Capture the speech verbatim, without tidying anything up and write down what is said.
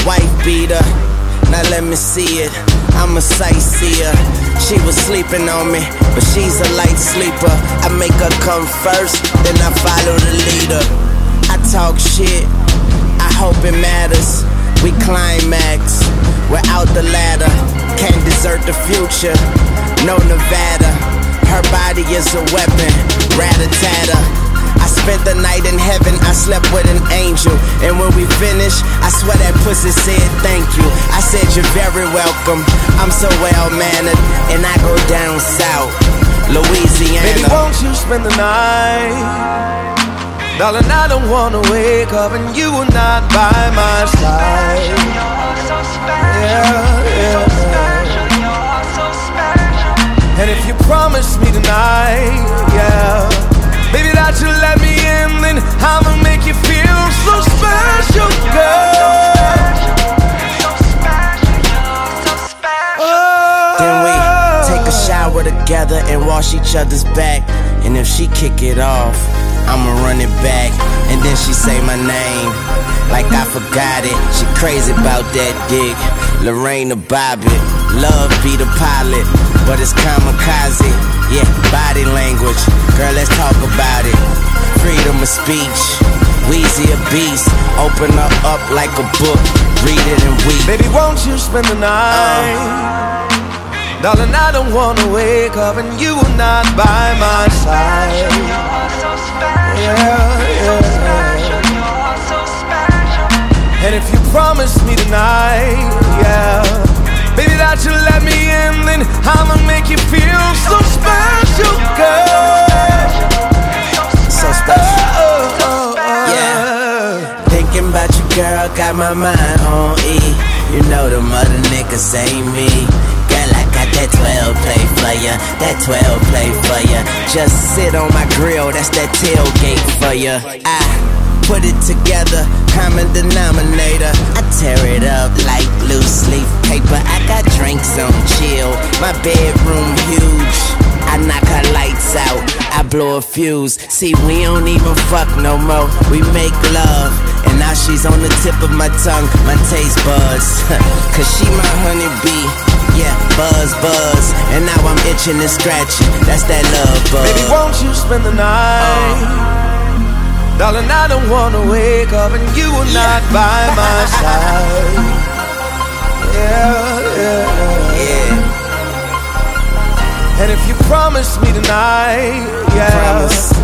wife beater. Now let me see it, I'm a sightseer. She was sleeping on me, but she's a light sleeper. I make her come first, then I follow the leader. I talk shit, I hope it matters. We climax, we're out the ladder. Can't desert the future, no Nevada. Her body is a weapon, rat-a-tat-a. I spent the night in heaven, I slept with an angel. And when we finished, I swear that pussy said thank you. I said you're very welcome, I'm so well-mannered. And I go down south, Louisiana. Baby, won't you spend the night? Darling, I don't wanna wake up and you are not by my side. Yeah, yeah. And if you promise me tonight, yeah, baby, that you let me in, then I'ma make you feel so special, girl. Oh. Then we take a shower together and wash each other's back. And if she kick it off, I'ma run it back. And then she say my name like I forgot it. She crazy about that dick, Lorraine the Bobbitt. Love be the pilot, but it's kamikaze. Yeah, body language, girl, let's talk about it. Freedom of speech, Weezy a beast. Open her up like a book, read it and weep. Baby, won't you spend the night? uh. Darling, I don't wanna wake up and you are not by my side. Yeah, yeah. And if you promise me tonight, yeah, baby, that you let me in, then I'ma make you feel so special, girl. So special. Oh, oh, oh. Yeah. Thinking about you, girl, got my mind on E. You know them other niggas ain't me. Girl, I got that twelve play for ya, that twelve play for ya. Just sit on my grill, that's that tailgate for ya. I put it together, common denominator. I tear it up like loose leaf paper. I got drinks on chill, my bedroom huge. I knock her lights out, I blow a fuse. See, we don't even fuck no more, we make love. And now she's on the tip of my tongue, my taste buds. Cause she my honeybee, yeah, buzz, buzz. And now I'm itching and scratching, that's that love buzz. Baby, won't you spend the night? uh. Darling, I don't wanna wake up and you are yeah. not by my side. Yeah, yeah, yeah. And if you promise me tonight, yeah, promise.